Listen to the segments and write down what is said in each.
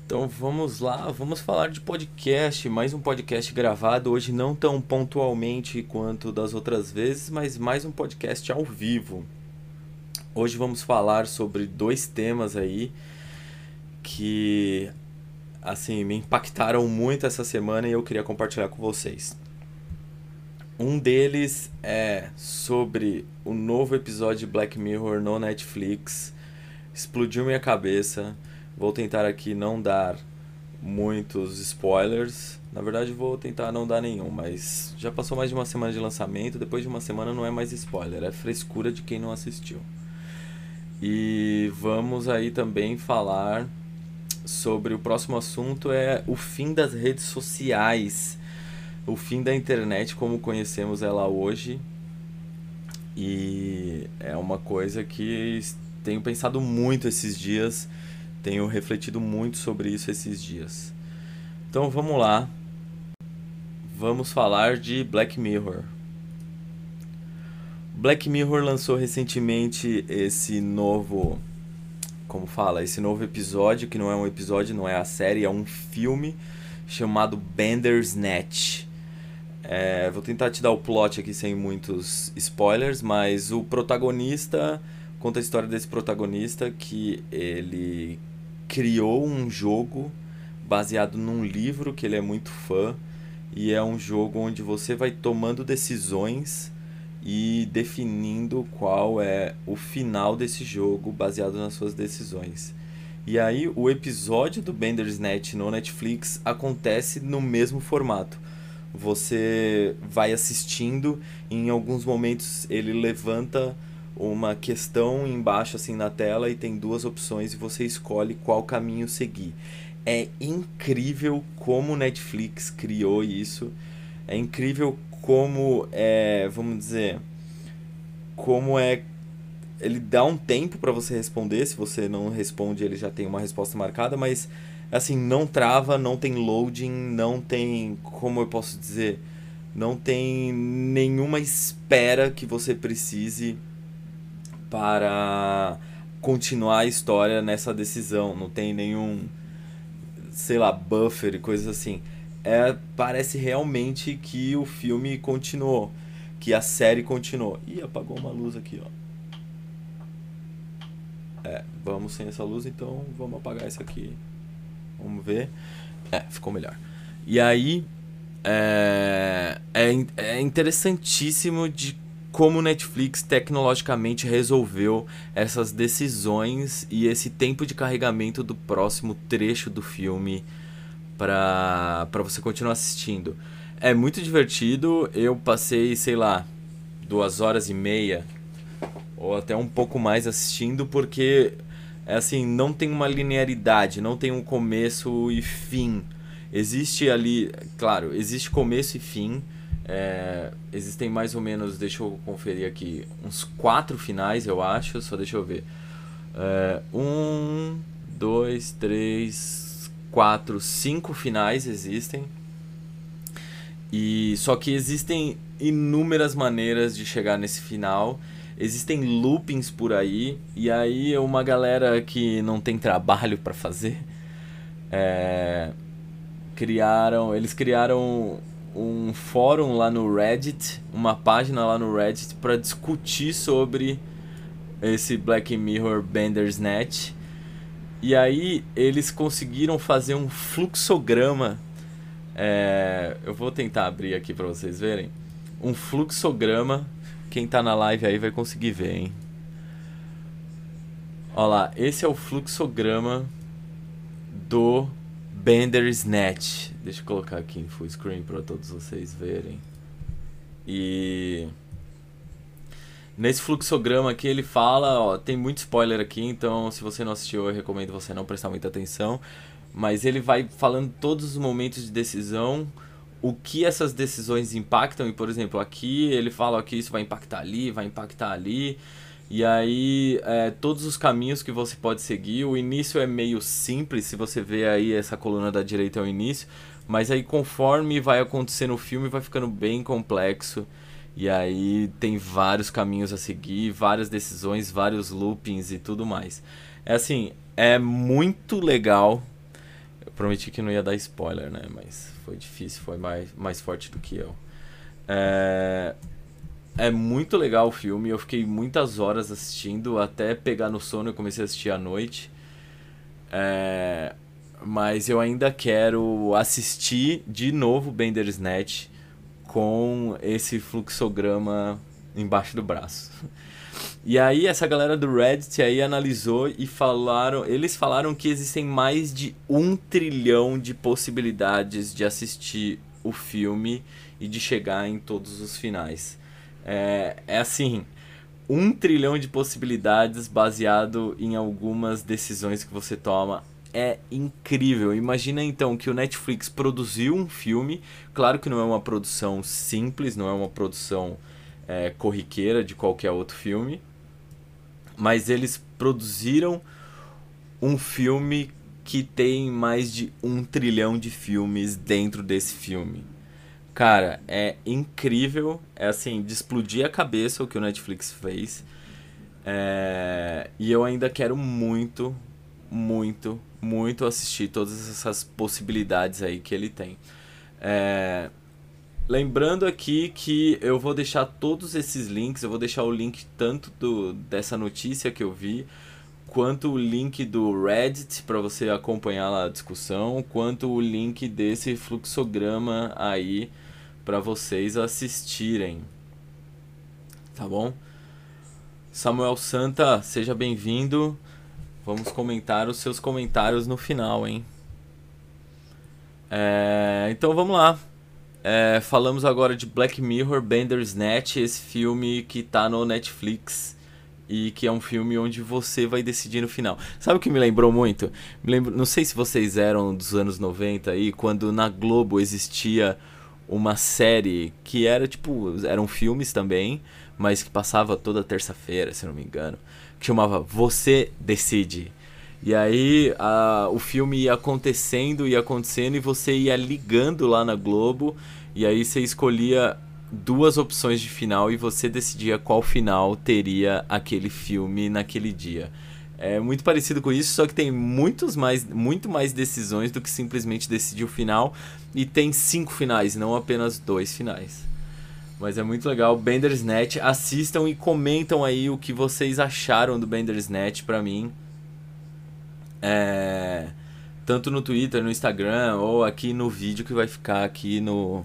Então vamos lá, vamos falar de podcast, mais um podcast gravado, hoje não tão pontualmente quanto das outras vezes, mas mais um podcast ao vivo. Hoje vamos falar sobre dois temas aí que assim me impactaram muito essa semana e eu queria compartilhar com vocês. Um deles é sobre o novo episódio de Black Mirror no Netflix. Explodiu minha cabeça. Vou tentar aqui não dar muitos spoilers. Na verdade, vou tentar não dar nenhum, mas já passou mais de uma semana de lançamento. Depois de uma semana não é mais spoiler, é frescura de quem não assistiu. E vamos aí também falar sobre o próximo assunto é o fim das redes sociais, o fim da internet como conhecemos ela hoje. E é uma coisa que tenho pensado muito esses dias, tenho refletido muito sobre isso esses dias. Então vamos lá, vamos falar de Black Mirror. Black Mirror lançou recentemente esse novo, como fala, esse novo episódio, que não é um episódio, não é a série, é um filme chamado Bandersnatch. Vou tentar te dar o plot aqui sem muitos spoilers, mas o protagonista conta a história desse protagonista que ele criou um jogo baseado num livro que ele é muito fã, e é um jogo onde você vai tomando decisões e definindo qual é o final desse jogo baseado nas suas decisões. E aí o episódio do Bandersnatch no Netflix acontece no mesmo formato. Você vai assistindo e em alguns momentos ele levanta uma questão embaixo assim na tela e tem duas opções e você escolhe qual caminho seguir. É incrível como o Netflix criou isso. É incrível como vamos dizer, como ele dá um tempo para você responder. Se você não responde, ele já tem uma resposta marcada, mas assim, não trava, não tem loading, não tem, como eu posso dizer, não tem nenhuma espera que você precise para continuar a história nessa decisão. Não tem nenhum, sei lá, buffer e coisas assim. Parece realmente que o filme continuou, que a série continuou. Ih, apagou uma luz aqui, ó. Vamos sem essa luz, então vamos apagar essa aqui. Vamos ver. Ficou melhor. E aí, é interessantíssimo de como o Netflix tecnologicamente resolveu essas decisões e esse tempo de carregamento do próximo trecho do filme para você continuar assistindo. É muito divertido. Eu passei, sei lá, 2 horas e meia ou até um pouco mais assistindo, porque assim, não tem uma linearidade, não tem um começo e fim. Existe ali, claro, existe começo e fim. Existem mais ou menos, deixa eu conferir aqui, uns 4 finais, eu acho, só deixa eu ver. 1, 2, 3, 4, 5 finais existem. E só que existem inúmeras maneiras de chegar nesse final. Existem loopings por aí, e aí uma galera que não tem trabalho para fazer, é, eles criaram um fórum lá no Reddit, uma página lá no Reddit para discutir sobre esse Black Mirror Bandersnatch. E aí eles conseguiram fazer um fluxograma. Eu vou tentar abrir aqui para vocês verem. Um fluxograma. Quem tá na live aí vai conseguir ver, hein? Olha lá, esse é o fluxograma do Bandersnatch. Deixa eu colocar aqui em full screen para todos vocês verem. E nesse fluxograma aqui ele fala, ó, tem muito spoiler aqui, então se você não assistiu eu recomendo você não prestar muita atenção. Mas ele vai falando todos os momentos de decisão, o que essas decisões impactam. E por exemplo, aqui ele fala que isso vai impactar ali, vai impactar ali. E aí todos os caminhos que você pode seguir. O início é meio simples, se você vê aí essa coluna da direita é o início, mas aí conforme vai acontecendo o filme vai ficando bem complexo. E aí tem vários caminhos a seguir, várias decisões, vários loopings e tudo mais. É assim, é muito legal. Eu prometi que não ia dar spoiler, né? Mas foi difícil, foi mais forte do que eu. É, é muito legal o filme, eu fiquei muitas horas assistindo, até pegar no sono. Eu comecei a assistir à noite. É, mas eu ainda quero assistir de novo Bandersnatch com esse fluxograma embaixo do braço. E aí essa galera do Reddit aí analisou e eles falaram que existem mais de 1 trilhão de possibilidades de assistir o filme e de chegar em todos os finais. É assim, 1 trilhão de possibilidades baseado em algumas decisões que você toma. É incrível. Imagina então que o Netflix produziu um filme. Claro que não é uma produção simples, não é uma produção corriqueira de qualquer outro filme. Mas eles produziram um filme que tem mais de 1 trilhão de filmes dentro desse filme. Cara, é incrível. É assim, de explodir a cabeça o que o Netflix fez. E eu ainda quero muito, muito, muito assistir todas essas possibilidades aí que ele tem. Lembrando aqui que eu vou deixar todos esses links. Eu vou deixar o link tanto dessa notícia que eu vi, quanto o link do Reddit para você acompanhar lá a discussão, quanto o link desse fluxograma aí para vocês assistirem. Tá bom? Samuel Santa, seja bem-vindo. Vamos comentar os seus comentários no final, hein? Então vamos lá. Falamos agora de Black Mirror, Bandersnatch, esse filme que tá no Netflix e que é um filme onde você vai decidir no final. Sabe o que me lembrou muito? Não sei se vocês eram dos anos 90 aí, quando na Globo existia uma série que era tipo, eram filmes também, mas que passava toda terça-feira, se não me engano, que chamava Você Decide. E aí o filme ia acontecendo e você ia ligando lá na Globo, e aí você escolhia 2 opções de final e você decidia qual final teria aquele filme naquele dia. É muito parecido com isso, só que tem muito mais decisões do que simplesmente decidir o final, e tem 5 finais, não apenas 2 finais. Mas é muito legal. Bandersnatch, assistam e comentam aí o que vocês acharam do Bandersnatch pra mim. Tanto no Twitter, no Instagram, ou aqui no vídeo que vai ficar aqui no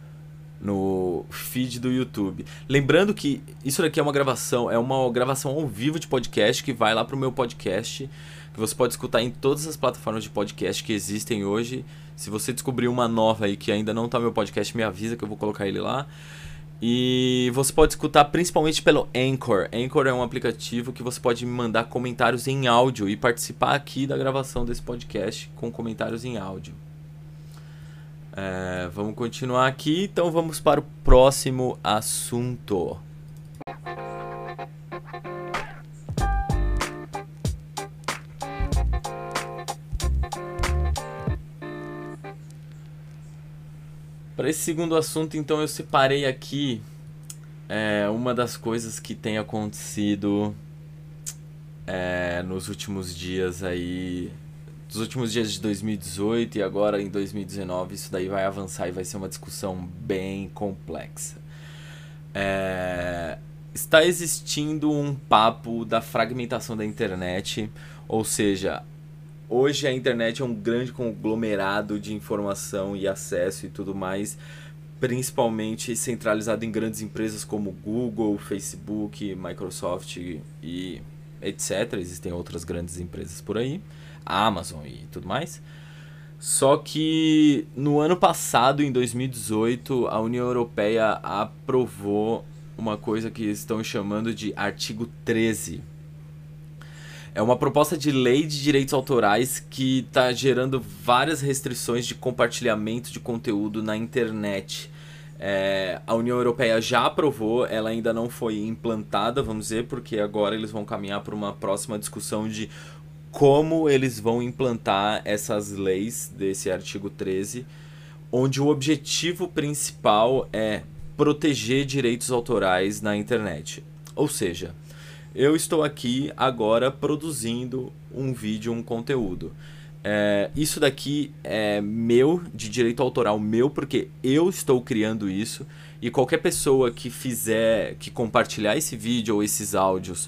feed do YouTube. Lembrando que isso daqui é uma gravação ao vivo de podcast que vai lá pro meu podcast, que você pode escutar em todas as plataformas de podcast que existem hoje. Se você descobrir uma nova aí que ainda não tá no meu podcast, me avisa que eu vou colocar ele lá. E você pode escutar principalmente pelo Anchor. Anchor é um aplicativo que você pode me mandar comentários em áudio e participar aqui da gravação desse podcast com comentários em áudio. Vamos continuar aqui, então vamos para o próximo assunto. Para esse segundo assunto, então, eu separei aqui uma das coisas que tem acontecido nos últimos dias aí, dos últimos dias de 2018 e agora em 2019. Isso daí vai avançar e vai ser uma discussão bem complexa. Está existindo um papo da fragmentação da internet, ou seja, hoje a internet é um grande conglomerado de informação e acesso e tudo mais, principalmente centralizado em grandes empresas como Google, Facebook, Microsoft e etc. Existem outras grandes empresas por aí, a Amazon e tudo mais. Só que no ano passado, em 2018, a União Europeia aprovou uma coisa que estão chamando de Artigo 13. É uma proposta de lei de direitos autorais que está gerando várias restrições de compartilhamento de conteúdo na internet. A União Europeia já aprovou, ela ainda não foi implantada, vamos dizer, porque agora eles vão caminhar para uma próxima discussão de como eles vão implantar essas leis desse artigo 13, onde o objetivo principal é proteger direitos autorais na internet. Ou seja, eu estou aqui agora produzindo um vídeo, um conteúdo. Isso daqui é meu, de direito autoral meu, porque eu estou criando isso. E qualquer pessoa que que compartilhar esse vídeo ou esses áudios,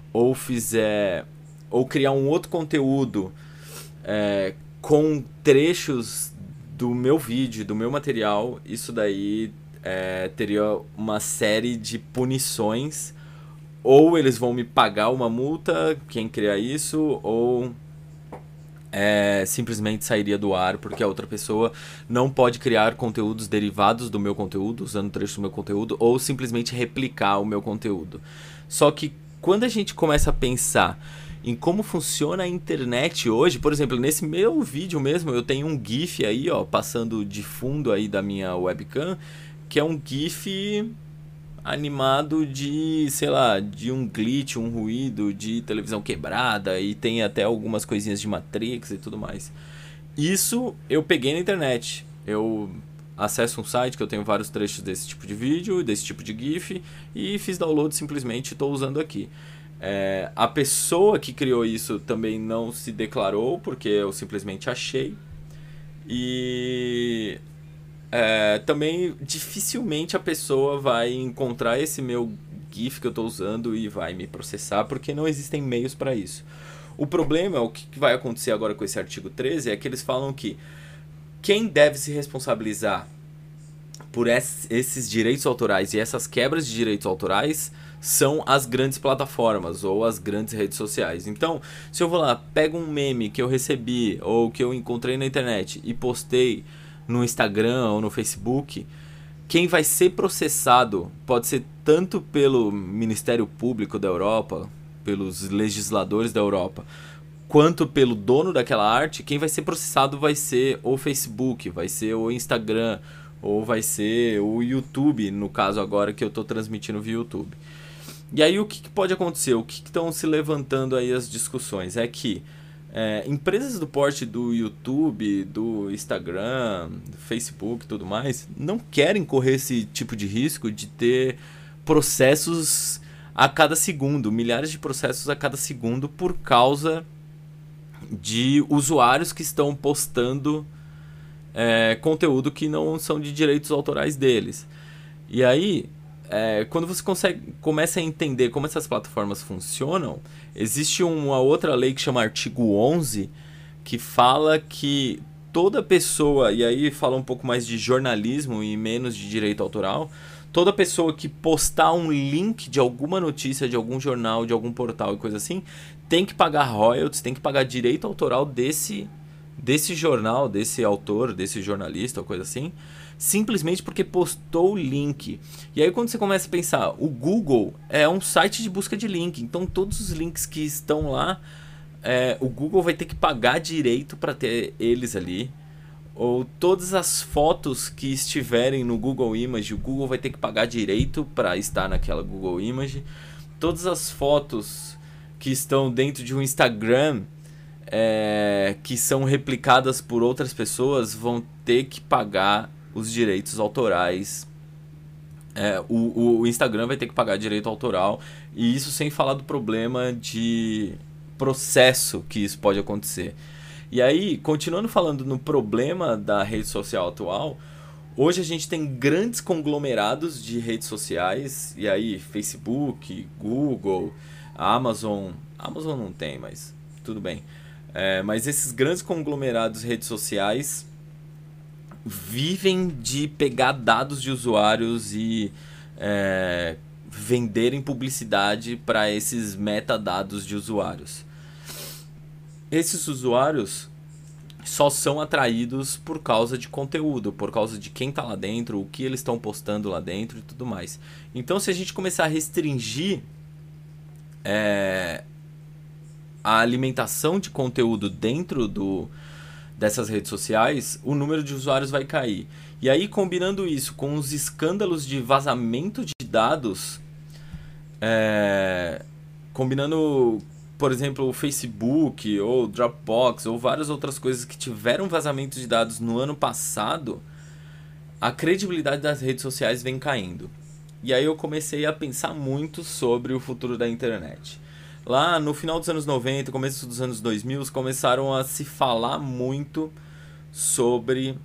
ou criar um outro conteúdo com trechos do meu vídeo, do meu material, isso daí teria uma série de punições. Ou eles vão me pagar uma multa, quem criar isso, ou simplesmente sairia do ar, porque a outra pessoa não pode criar conteúdos derivados do meu conteúdo, usando trechos do meu conteúdo, ou simplesmente replicar o meu conteúdo. Só que quando a gente começa a pensar em como funciona a internet hoje, por exemplo, nesse meu vídeo mesmo, eu tenho um GIF aí, ó, passando de fundo aí da minha webcam, que é um GIF animado de, sei lá, de um glitch, um ruído de televisão quebrada, e tem até algumas coisinhas de Matrix e tudo mais. Isso eu peguei na internet. Eu acesso um site que eu tenho vários trechos desse tipo de vídeo, desse tipo de GIF, e fiz download simplesmente, estou usando aqui. A pessoa que criou isso também não se declarou, porque eu simplesmente achei. E também dificilmente a pessoa vai encontrar esse meu GIF que eu estou usando e vai me processar, porque não existem meios para isso. O problema, o que vai acontecer agora com esse artigo 13, é que eles falam que quem deve se responsabilizar por esses direitos autorais e essas quebras de direitos autorais são as grandes plataformas ou as grandes redes sociais. Então, se eu vou lá, pego um meme que eu recebi ou que eu encontrei na internet e postei no Instagram ou no Facebook, quem vai ser processado pode ser tanto pelo Ministério Público da Europa, pelos legisladores da Europa, quanto pelo dono daquela arte. Quem vai ser processado vai ser o Facebook, vai ser o Instagram, ou vai ser o YouTube, no caso agora que eu estou transmitindo via YouTube. E aí o que pode acontecer? O que estão se levantando aí as discussões? É que empresas do porte do YouTube, do Instagram, do Facebook e tudo mais, não querem correr esse tipo de risco de ter processos a cada segundo, milhares de processos a cada segundo por causa de usuários que estão postando conteúdo que não são de direitos autorais deles. E aí, quando você começa a entender como essas plataformas funcionam, existe uma outra lei que chama Artigo 11, que fala que toda pessoa, e aí fala um pouco mais de jornalismo e menos de direito autoral, toda pessoa que postar um link de alguma notícia, de algum jornal, de algum portal e coisa assim, tem que pagar royalties, tem que pagar direito autoral desse jornal, desse autor, desse jornalista ou coisa assim, simplesmente porque postou o link. E aí quando você começa a pensar, o Google é um site de busca de link, então todos os links que estão lá, o Google vai ter que pagar direito para ter eles ali. Ou todas as fotos que estiverem no Google Image, o Google vai ter que pagar direito para estar naquela Google Image. Todas as fotos que estão dentro de um Instagram, que são replicadas por outras pessoas, vão ter que pagar os direitos autorais. O Instagram vai ter que pagar direito autoral, e isso sem falar do problema de processo que isso pode acontecer. E aí, continuando falando no problema da rede social atual, hoje a gente tem grandes conglomerados de redes sociais, e aí Facebook, Google, Amazon não tem, mas tudo bem. Mas esses grandes conglomerados de redes sociais vivem de pegar dados de usuários e venderem publicidade para esses metadados de usuários. Esses usuários só são atraídos por causa de conteúdo, por causa de quem está lá dentro, o que eles estão postando lá dentro e tudo mais. Então, se a gente começar a restringir a alimentação de conteúdo dentro dessas redes sociais, o número de usuários vai cair. E aí, combinando isso com os escândalos de vazamento de dados, combinando, por exemplo, o Facebook ou Dropbox ou várias outras coisas que tiveram vazamento de dados no ano passado, a credibilidade das redes sociais vem caindo. E aí eu comecei a pensar muito sobre o futuro da internet. Lá no final dos anos 90, começo dos anos 2000, começaram a se falar muito sobre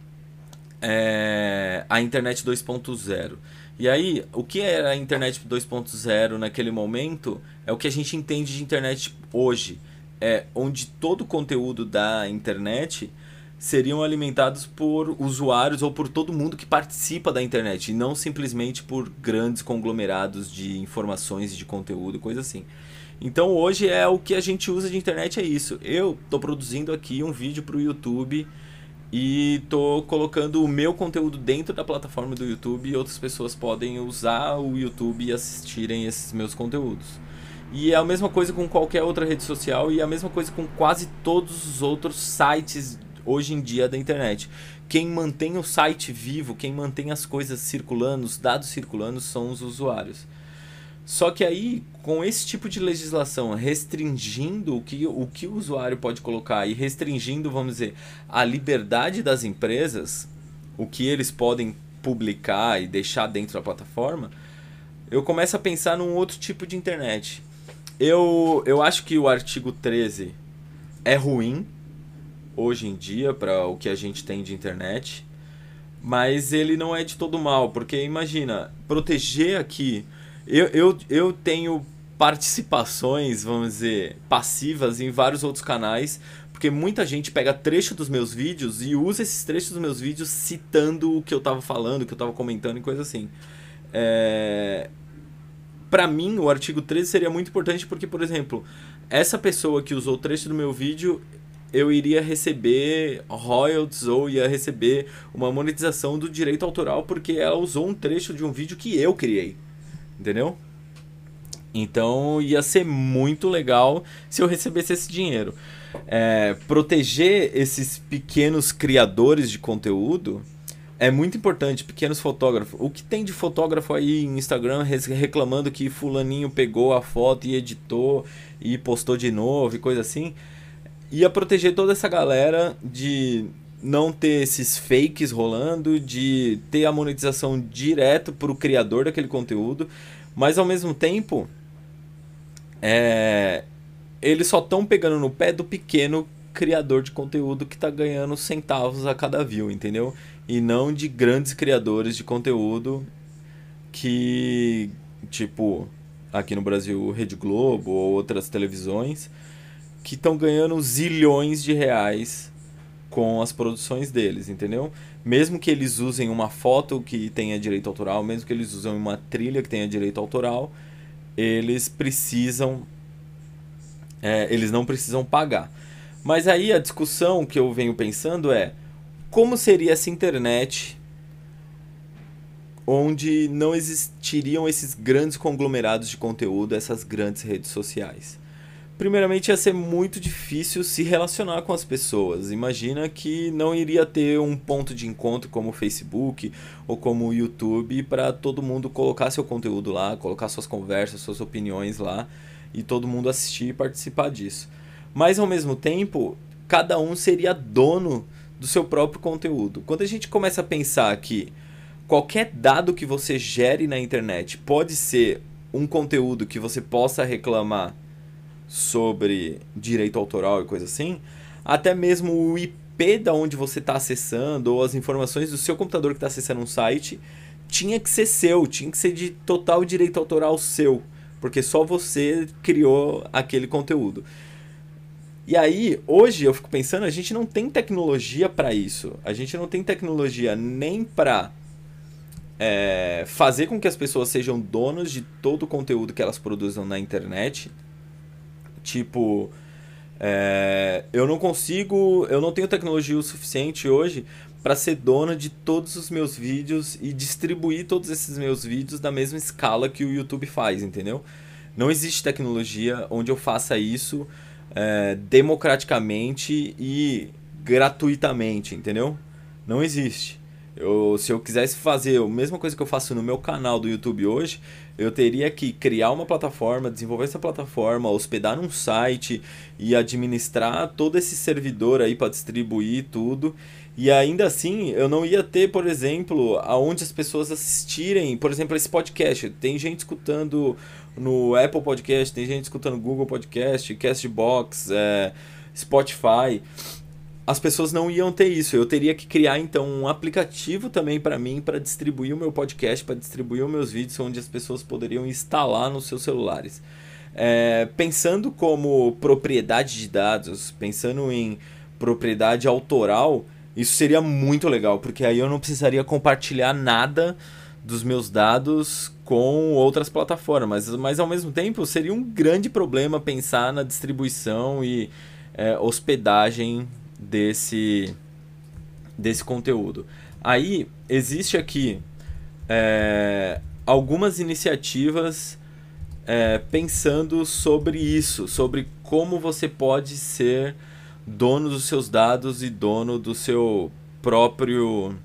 a internet 2.0. E aí, o que era a internet 2.0 naquele momento é o que a gente entende de internet hoje. É onde todo o conteúdo da internet seriam alimentados por usuários ou por todo mundo que participa da internet, e não simplesmente por grandes conglomerados de informações e de conteúdo, coisa assim. Então hoje é o que a gente usa de internet, é isso. Eu estou produzindo aqui um vídeo para o YouTube e tô colocando o meu conteúdo dentro da plataforma do YouTube, e outras pessoas podem usar o YouTube e assistirem esses meus conteúdos. E é a mesma coisa com qualquer outra rede social, e é a mesma coisa com quase todos os outros sites hoje em dia da internet. Quem mantém o site vivo, quem mantém as coisas circulando, os dados circulando, são os usuários. Só que aí, com esse tipo de legislação restringindo o que o usuário pode colocar e restringindo, vamos dizer, a liberdade das empresas, o que eles podem publicar e deixar dentro da plataforma, eu começo a pensar num outro tipo de internet. Eu acho que o artigo 13 é ruim hoje em dia para o que a gente tem de internet, mas ele não é de todo mal, porque imagina, proteger aqui. Eu tenho participações, vamos dizer, passivas em vários outros canais, porque muita gente pega trecho dos meus vídeos e usa esses trechos dos meus vídeos citando o que eu tava falando, o que eu tava comentando e coisa assim. Para mim, o artigo 13 seria muito importante porque, por exemplo, essa pessoa que usou o trecho do meu vídeo, eu iria receber royalties ou ia receber uma monetização do direito autoral porque ela usou um trecho de um vídeo que eu criei. Entendeu? Então ia ser muito legal se eu recebesse esse dinheiro. Proteger esses pequenos criadores de conteúdo é muito importante, pequenos fotógrafos. O que tem de fotógrafo aí em Instagram reclamando que fulaninho pegou a foto e editou e postou de novo e coisa assim, ia proteger toda essa galera de não ter esses fakes rolando, de ter a monetização direto para o criador daquele conteúdo, mas ao mesmo tempo eles só estão pegando no pé do pequeno criador de conteúdo que está ganhando centavos a cada view, entendeu? E não de grandes criadores de conteúdo que, tipo, aqui no Brasil, Rede Globo ou outras televisões, que estão ganhando zilhões de reais com as produções deles, entendeu? Mesmo que eles usem uma foto que tenha direito autoral, mesmo que eles usem uma trilha que tenha direito autoral, eles precisam, eles não precisam pagar. Mas aí a discussão que eu venho pensando é como seria essa internet onde não existiriam esses grandes conglomerados de conteúdo, essas grandes redes sociais. Primeiramente, ia ser muito difícil se relacionar com as pessoas. Imagina que não iria ter um ponto de encontro como o Facebook ou como o YouTube para todo mundo colocar seu conteúdo lá, colocar suas conversas, suas opiniões lá e todo mundo assistir e participar disso. Mas ao mesmo tempo, cada um seria dono do seu próprio conteúdo. Quando a gente começa a pensar que qualquer dado que você gere na internet pode ser um conteúdo que você possa reclamar sobre direito autoral e coisa assim, até mesmo o IP da onde você está acessando ou as informações do seu computador que está acessando um site tinha que ser seu, tinha que ser de total direito autoral seu, porque só você criou aquele conteúdo. E aí, hoje eu fico pensando, a gente não tem tecnologia para isso. A gente não tem tecnologia nem para fazer com que as pessoas sejam donas de todo o conteúdo que elas produzam na internet. Tipo, eu não tenho tecnologia o suficiente hoje para ser dona de todos os meus vídeos e distribuir todos esses meus vídeos da mesma escala que o YouTube faz, entendeu? Não existe tecnologia onde eu faça isso democraticamente e gratuitamente, entendeu? Não existe. Se eu quisesse fazer a mesma coisa que eu faço no meu canal do YouTube hoje, eu teria que criar uma plataforma, desenvolver essa plataforma, hospedar num site e administrar todo esse servidor aí para distribuir tudo. E ainda assim, eu não ia ter, por exemplo, aonde as pessoas assistirem, por exemplo, esse podcast. Tem gente escutando no Apple Podcast, tem gente escutando Google Podcast, Castbox, Spotify. As pessoas não iam ter isso. Eu teria que criar então um aplicativo também para mim, para distribuir o meu podcast, para distribuir os meus vídeos, onde as pessoas poderiam instalar nos seus celulares. Pensando como propriedade de dados, pensando em propriedade autoral, isso seria muito legal, porque aí eu não precisaria compartilhar nada dos meus dados com outras plataformas. Mas ao mesmo tempo seria um grande problema pensar na distribuição e hospedagem desse conteúdo. Aí existe aqui algumas iniciativas pensando sobre isso, sobre como você pode ser dono dos seus dados e dono do seu próprio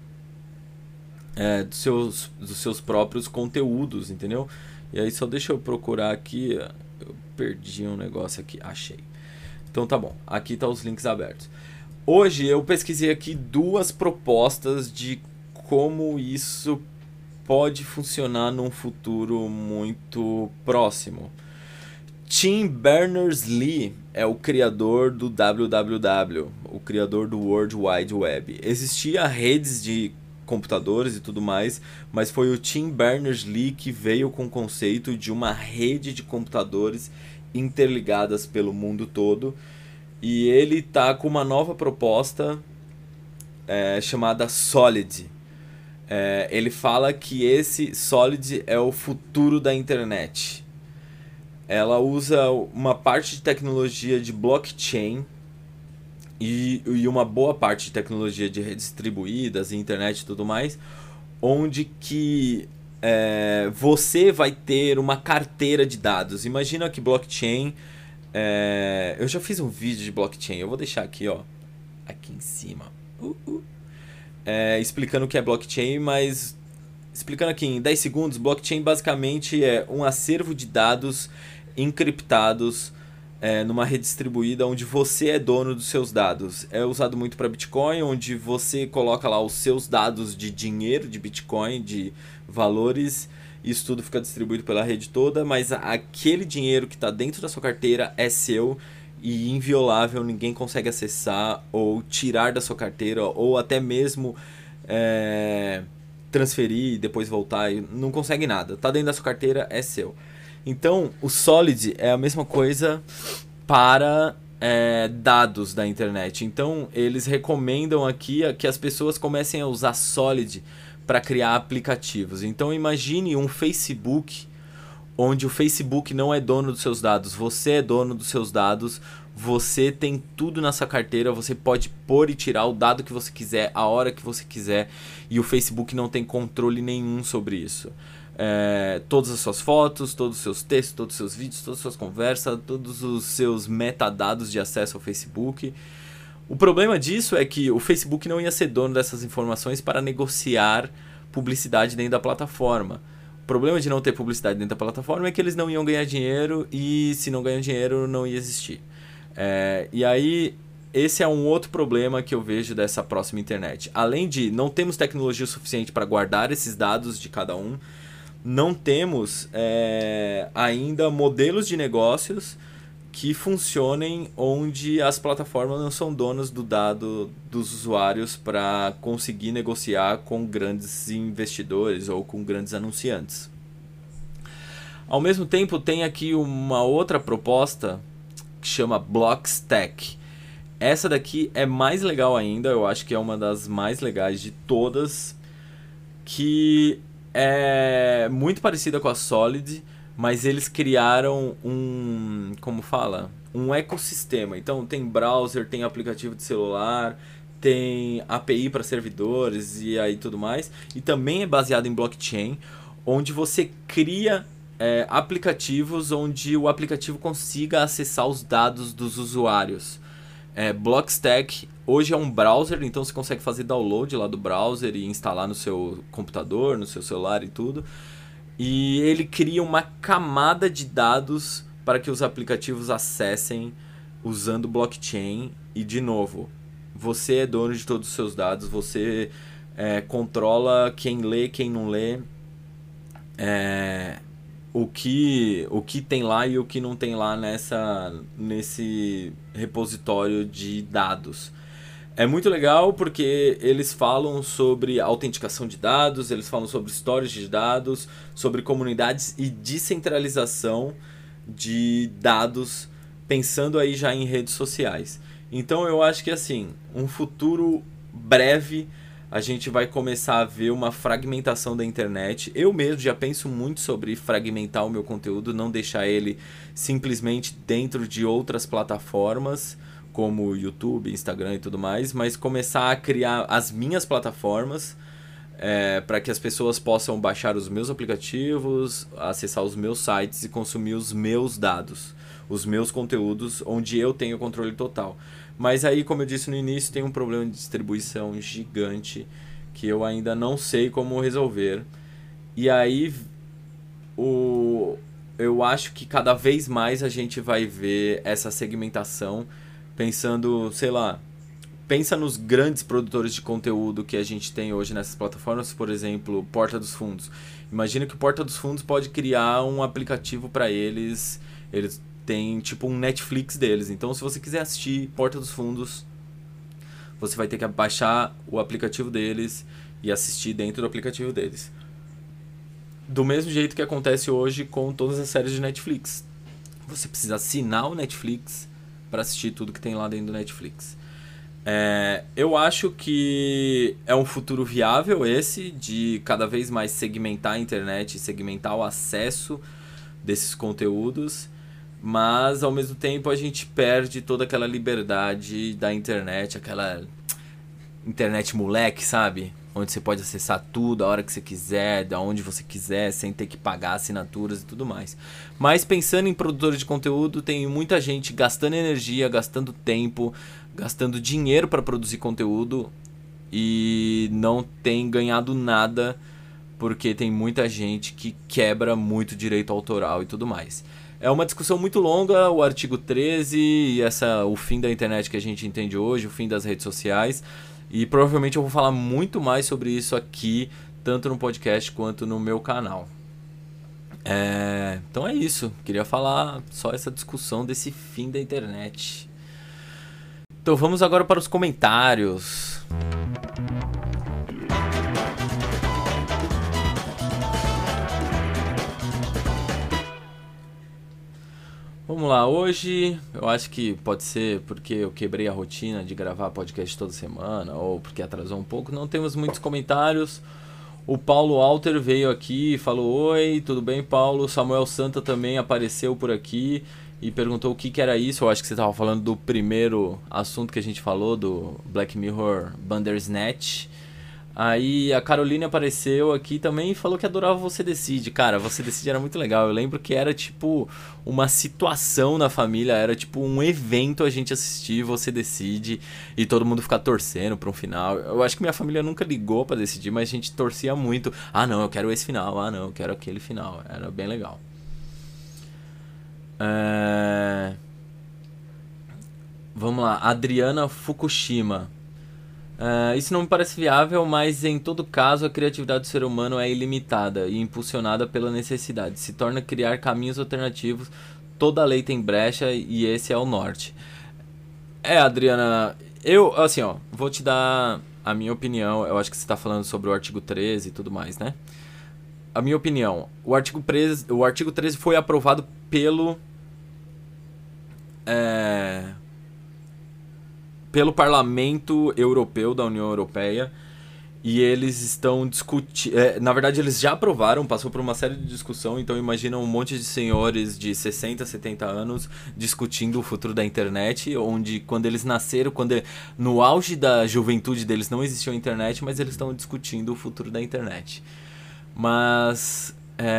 dos seus próprios conteúdos, entendeu? E aí só deixa eu procurar aqui, eu perdi um negócio aqui, achei. Então tá bom, aqui tá os links abertos. Hoje eu pesquisei aqui 2 propostas de como isso pode funcionar num futuro muito próximo. Tim Berners-Lee é o criador do www, o criador do World Wide Web. Existia redes de computadores e tudo mais, mas foi o Tim Berners-Lee que veio com o conceito de uma rede de computadores interligadas pelo mundo todo. E ele tá com uma nova proposta chamada Solid. Ele fala que esse Solid é o futuro da internet. Ela usa uma parte de tecnologia de blockchain e uma boa parte de tecnologia de redes distribuídas, internet e tudo mais, onde que você vai ter uma carteira de dados. Imagina que blockchain... eu já fiz um vídeo de blockchain, eu vou deixar aqui, ó, aqui em cima, explicando o que é blockchain, mas explicando aqui em 10 segundos, blockchain basicamente é um acervo de dados encriptados numa rede distribuída onde você é dono dos seus dados. É usado muito para Bitcoin, onde você coloca lá os seus dados de dinheiro, de Bitcoin, de valores. Isso tudo fica distribuído pela rede toda, mas aquele dinheiro que está dentro da sua carteira é seu e inviolável, ninguém consegue acessar ou tirar da sua carteira, ou até mesmo transferir e depois voltar, não consegue nada. Está dentro da sua carteira, é seu. Então, o Solid é a mesma coisa para dados da internet. Então, eles recomendam aqui que as pessoas comecem a usar Solid para criar aplicativos. Então, imagine um Facebook onde o Facebook não é dono dos seus dados, você é dono dos seus dados, você tem tudo na sua carteira, você pode pôr e tirar o dado que você quiser, a hora que você quiser, e o Facebook não tem controle nenhum sobre isso. Todas as suas fotos, todos os seus textos, todos os seus vídeos, todas as suas conversas, todos os seus metadados de acesso ao Facebook. O problema disso é que o Facebook não ia ser dono dessas informações para negociar publicidade dentro da plataforma. O problema de não ter publicidade dentro da plataforma é que eles não iam ganhar dinheiro, e se não ganham dinheiro não ia existir. E aí esse é um outro problema que eu vejo dessa próxima internet. Além de não termos tecnologia suficiente para guardar esses dados de cada um, não temos ainda modelos de negócios que funcionem onde as plataformas não são donas do dado dos usuários para conseguir negociar com grandes investidores ou com grandes anunciantes. Ao mesmo tempo, tem aqui uma outra proposta que chama Blockstack. Essa daqui é mais legal ainda, eu acho que é uma das mais legais de todas, que é muito parecida com a Solid, mas eles criaram um ecossistema. Então tem browser, tem aplicativo de celular, tem API para servidores e aí tudo mais. E também é baseado em blockchain, onde você cria aplicativos onde o aplicativo consiga acessar os dados dos usuários. Blockstack hoje é um browser, então você consegue fazer download lá do browser e instalar no seu computador, no seu celular e tudo. E ele cria uma camada de dados para que os aplicativos acessem usando blockchain. E de novo, você é dono de todos os seus dados, você controla quem lê, quem não lê. o que tem lá e o que não tem lá nesse repositório de dados. É muito legal porque eles falam sobre autenticação de dados, eles falam sobre storage de dados, sobre comunidades e descentralização de dados, pensando aí já em redes sociais. Então eu acho que assim, um futuro breve a gente vai começar a ver uma fragmentação da internet. Eu mesmo já penso muito sobre fragmentar o meu conteúdo, não deixar ele simplesmente dentro de outras plataformas, como YouTube, Instagram e tudo mais, mas começar a criar as minhas plataformas para que as pessoas possam baixar os meus aplicativos, acessar os meus sites e consumir os meus dados, os meus conteúdos, onde eu tenho controle total. Mas aí, como eu disse no início, tem um problema de distribuição gigante que eu ainda não sei como resolver. E aí, eu acho que cada vez mais a gente vai ver essa segmentação, pensando, sei lá, pensa nos grandes produtores de conteúdo que a gente tem hoje nessas plataformas, por exemplo, Porta dos Fundos. Imagina que o Porta dos Fundos pode criar um aplicativo para eles. Eles têm tipo um Netflix deles. Então, se você quiser assistir Porta dos Fundos, você vai ter que baixar o aplicativo deles e assistir dentro do aplicativo deles. Do mesmo jeito que acontece hoje com todas as séries de Netflix. Você precisa assinar o Netflix para assistir tudo que tem lá dentro do Netflix. Eu acho que é um futuro viável esse, de cada vez mais segmentar a internet, segmentar o acesso desses conteúdos, mas ao mesmo tempo a gente perde toda aquela liberdade da internet, aquela internet moleque, sabe? Onde você pode acessar tudo a hora que você quiser, da onde você quiser, sem ter que pagar assinaturas e tudo mais. Mas pensando em produtores de conteúdo, tem muita gente gastando energia, gastando tempo, gastando dinheiro para produzir conteúdo e não tem ganhado nada, porque tem muita gente que quebra muito direito autoral e tudo mais. É uma discussão muito longa, o artigo 13 e o fim da internet que a gente entende hoje, o fim das redes sociais. E provavelmente eu vou falar muito mais sobre isso aqui, tanto no podcast quanto no meu canal. Então é isso, queria falar só essa discussão desse fim da internet. Então vamos agora para os comentários. Vamos lá, hoje eu acho que pode ser porque eu quebrei a rotina de gravar podcast toda semana ou porque atrasou um pouco, não temos muitos comentários. O Paulo Alter veio aqui e falou: oi, tudo bem, Paulo? Samuel Santa também apareceu por aqui e perguntou o que era isso. Eu acho que você estava falando do primeiro assunto que a gente falou, do Black Mirror Bandersnatch. Aí a Caroline apareceu aqui também e falou que adorava Você Decide. Cara, Você Decide era muito legal. Eu lembro que era tipo uma situação na família, era tipo um evento a gente assistir Você Decide e todo mundo ficar torcendo pra um final. Eu acho que minha família nunca ligou pra decidir, mas a gente torcia muito. Ah não, eu quero esse final, ah não, eu quero aquele final. Era bem legal. Vamos lá, Adriana Fukushima. Isso não me parece viável, mas em todo caso a criatividade do ser humano é ilimitada e impulsionada pela necessidade. Se torna criar caminhos alternativos, toda lei tem brecha e esse é o norte. Adriana, eu, assim, vou te dar a minha opinião. Eu acho que você está falando sobre o artigo 13 e tudo mais, né? A minha opinião, o artigo 13 foi aprovado pelo Parlamento Europeu da União Europeia e eles estão discutindo. Na verdade, eles já aprovaram, passou por uma série de discussão. Então, imagina um monte de senhores de 60, 70 anos discutindo o futuro da internet. Onde, quando eles nasceram, no auge da juventude deles, não existia a internet, mas eles estão discutindo o futuro da internet. Mas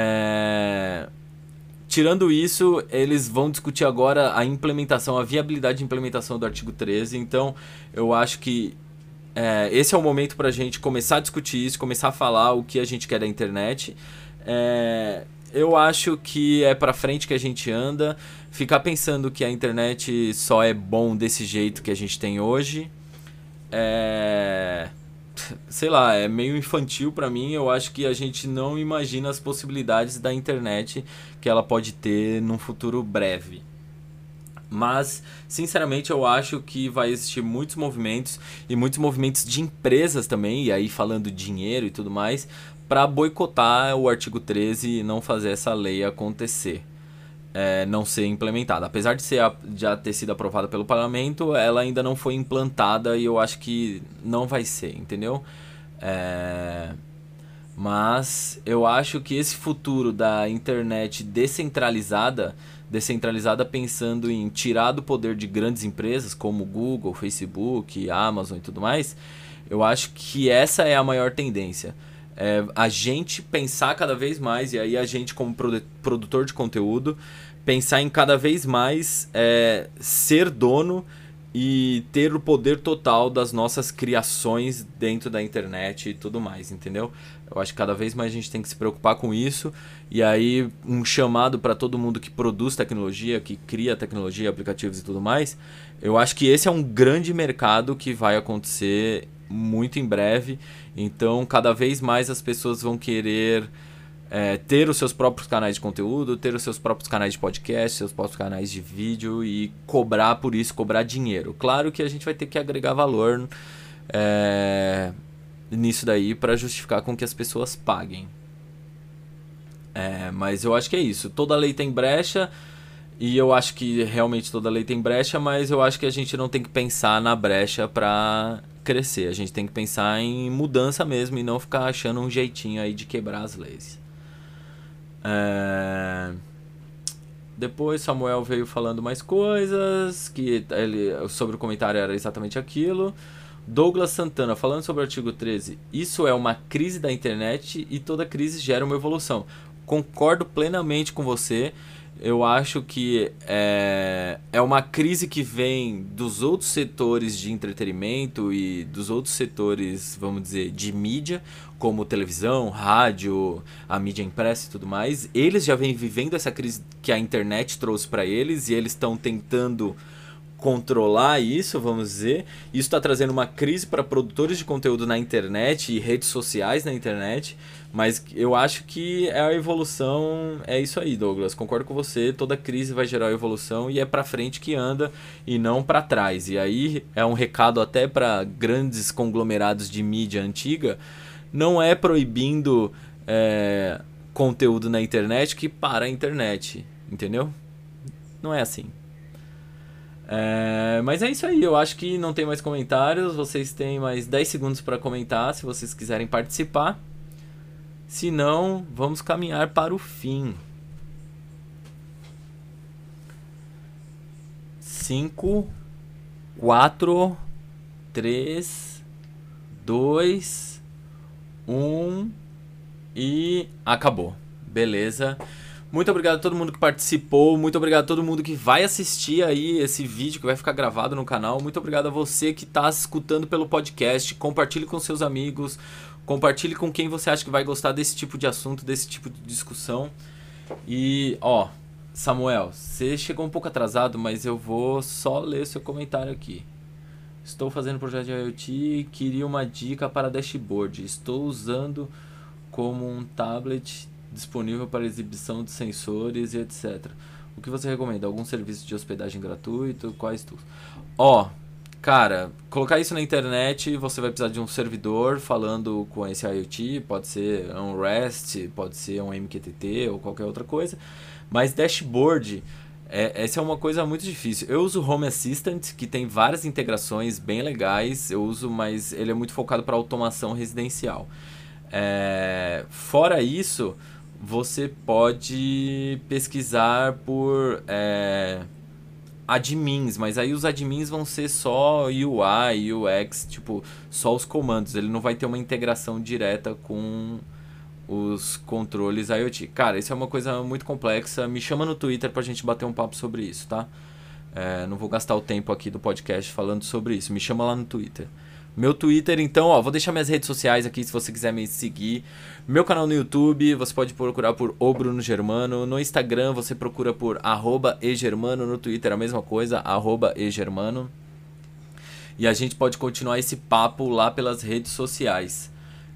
tirando isso, eles vão discutir agora a implementação, a viabilidade de implementação do artigo 13. Então, eu acho que esse é o momento para a gente começar a discutir isso, começar a falar o que a gente quer da internet. Eu acho que é para frente que a gente anda. Ficar pensando que a internet só é bom desse jeito que a gente tem hoje sei lá, é meio infantil pra mim. Eu acho que a gente não imagina as possibilidades da internet que ela pode ter num futuro breve. Mas, sinceramente, eu acho que vai existir muitos movimentos e muitos movimentos de empresas também, e aí falando dinheiro e tudo mais, para boicotar o artigo 13 e não fazer essa lei acontecer, não ser implementada. Apesar de já ter sido aprovada pelo parlamento, ela ainda não foi implantada e eu acho que não vai ser, entendeu? É, mas eu acho que esse futuro da internet descentralizada pensando em tirar do poder de grandes empresas como Google, Facebook, Amazon e tudo mais, eu acho que essa é a maior tendência. A gente pensar cada vez mais, e aí a gente como produtor de conteúdo, pensar em cada vez mais ser dono e ter o poder total das nossas criações dentro da internet e tudo mais, entendeu? Eu acho que cada vez mais a gente tem que se preocupar com isso. E aí um chamado para todo mundo que produz tecnologia, que cria tecnologia, aplicativos e tudo mais. Eu acho que esse é um grande mercado que vai acontecer muito em breve. Então cada vez mais as pessoas vão querer ter os seus próprios canais de conteúdo, ter os seus próprios canais de podcast, seus próprios canais de vídeo e cobrar por isso, cobrar dinheiro. Claro que a gente vai ter que agregar valor nisso daí para justificar com que as pessoas paguem. Mas eu acho que é isso. Toda lei tem brecha e eu acho que realmente toda lei tem brecha, mas eu acho que a gente não tem que pensar na brecha para crescer. A gente tem que pensar em mudança mesmo e não ficar achando um jeitinho aí de quebrar as leis. Depois Samuel veio falando mais coisas, que sobre o comentário era exatamente aquilo. Douglas Santana falando sobre o artigo 13. Isso é uma crise da internet e toda crise gera uma evolução. Concordo plenamente com você. Eu acho que é uma crise que vem dos outros setores de entretenimento e dos outros setores, vamos dizer, de mídia, como televisão, rádio, a mídia impressa e tudo mais. Eles já vêm vivendo essa crise que a internet trouxe para eles e eles estão tentando controlar isso, vamos dizer. Isso está trazendo uma crise para produtores de conteúdo na internet e redes sociais na internet. Mas eu acho que a evolução é isso aí, Douglas. Concordo com você, toda crise vai gerar evolução e é para frente que anda e não para trás. E aí é um recado até para grandes conglomerados de mídia antiga, não é proibindo conteúdo na internet que para a internet, entendeu? Não é assim. Mas é isso aí, eu acho que não tem mais comentários. Vocês têm mais 10 segundos para comentar se vocês quiserem participar. Se não, vamos caminhar para o fim. 5, 4, 3, 2, 1 e acabou. Beleza. Muito obrigado a todo mundo que participou. Muito obrigado a todo mundo que vai assistir aí esse vídeo que vai ficar gravado no canal. Muito obrigado a você que está escutando pelo podcast. Compartilhe com seus amigos. Compartilhe com quem você acha que vai gostar desse tipo de assunto, desse tipo de discussão. E, Samuel, você chegou um pouco atrasado, mas eu vou só ler seu comentário aqui. Estou fazendo projeto de IoT e queria uma dica para dashboard. Estou usando como um tablet disponível para exibição de sensores e etc. O que você recomenda? Algum serviço de hospedagem gratuito? Quais tu? Cara, colocar isso na internet, você vai precisar de um servidor falando com esse IoT, pode ser um REST, pode ser um MQTT ou qualquer outra coisa, mas dashboard, essa é uma coisa muito difícil. Eu uso o Home Assistant, que tem várias integrações bem legais, eu uso, mas ele é muito focado para automação residencial. Fora isso, você pode pesquisar por admins, mas aí os admins vão ser só UI, UX, tipo, só os comandos. Ele não vai ter uma integração direta com os controles IoT. Cara, isso é uma coisa muito complexa. Me chama no Twitter pra gente bater um papo sobre isso, tá? Não vou gastar o tempo aqui do podcast falando sobre isso. Me chama lá no Twitter. Meu Twitter, então, vou deixar minhas redes sociais aqui se você quiser me seguir. Meu canal no YouTube, você pode procurar por O Bruno Germano. No Instagram, você procura por @egermano. No Twitter, a mesma coisa, @egermano. e a gente pode continuar esse papo lá pelas redes sociais.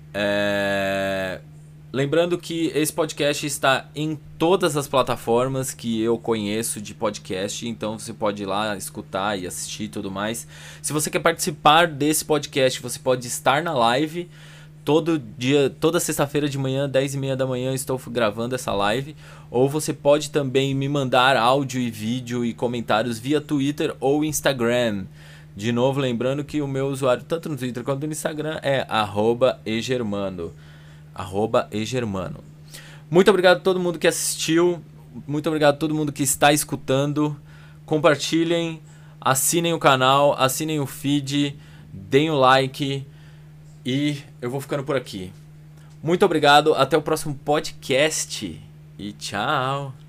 Lembrando que esse podcast está em todas as plataformas que eu conheço de podcast, então você pode ir lá escutar e assistir e tudo mais. Se você quer participar desse podcast, você pode estar na live. Todo dia, toda sexta-feira de manhã, 10h30 da manhã, estou gravando essa live. Ou você pode também me mandar áudio e vídeo e comentários via Twitter ou Instagram. De novo, lembrando que o meu usuário, tanto no Twitter quanto no Instagram, é @egermano. @egermano. Muito obrigado a todo mundo que assistiu. Muito obrigado a todo mundo que está escutando. Compartilhem, assinem o canal, assinem o feed, deem o like. E eu vou ficando por aqui. Muito obrigado, até o próximo podcast. E tchau!